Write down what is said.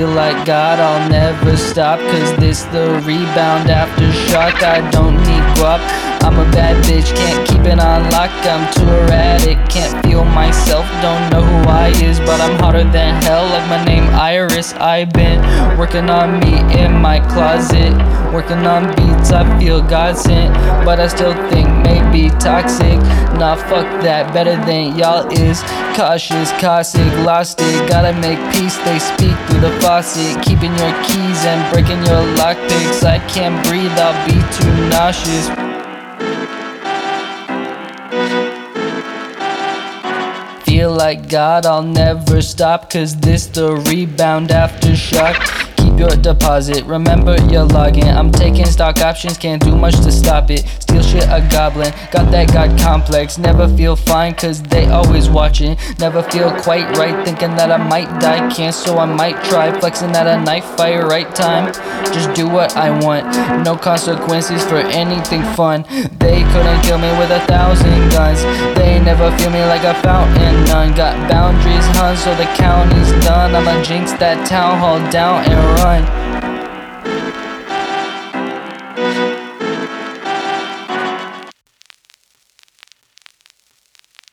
feel like God, I'll never stop, cause this the rebound aftershock. I don't need guap, I'm a bad bitch, can't keep it on lock. I'm too erratic, can't feel myself, don't know who I is, but I'm hotter than hell, like my name Iris. I've been working on me in my closet, working on beats I feel God sent, but I still think maybe toxic. Nah, fuck that, better than y'all is. Cautious, caustic, lost it, gotta make peace, they speak through the faucet, keeping your keys and breaking your lockpicks. I can't breathe, I'll be too nauseous. Feel like God, I'll never stop, cause this the rebound aftershock. Keep your deposit, remember your login. I'm taking stock options, can't do much to stop it. Steal shit a goblin, got that God complex. Never feel fine cause they always watching. Never feel quite right, thinking that I might die. Can't, so I might try flexing at a knife fight right time. Just do what I want, no consequences for anything fun. They couldn't kill me with 1,000 guns, they never feel me like a fountain. None got boundaries, hun, so the county's done. I'ma jinx that town hall down and run.